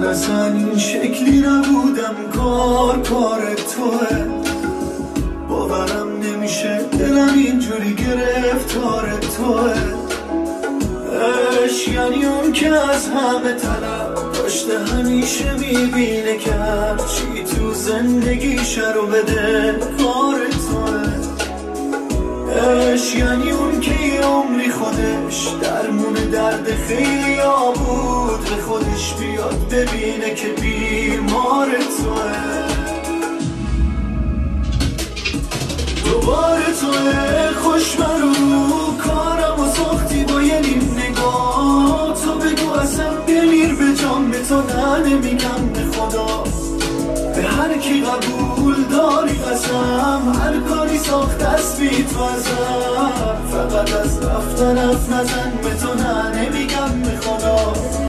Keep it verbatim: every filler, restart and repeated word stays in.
من اصلا این شکلی نبودم، کار کار توه. باورم نمیشه دلم اینجوری گرفتار توه. عشق یعنی اون که از همه طلب داشته، همیشه میبینه که هرچی تو زندگیشه رو بده کار توه. عشق یعنی اون که یه عمری خودش درمون درد خیلی ها بود، به خودش بیاد ببینه که بیمار توه. دوباره توه خوش برو کارم و ساختی با یه نیم نگاه. تو بگو اصلا بمیر به جام، به تو نه نمیگم به خدا. به هر کی قبول داری قسم، هر کاری ساخت است بی تو ازم. فقط از رفتن حرف نزن، به تو نه نمیگم به خدا.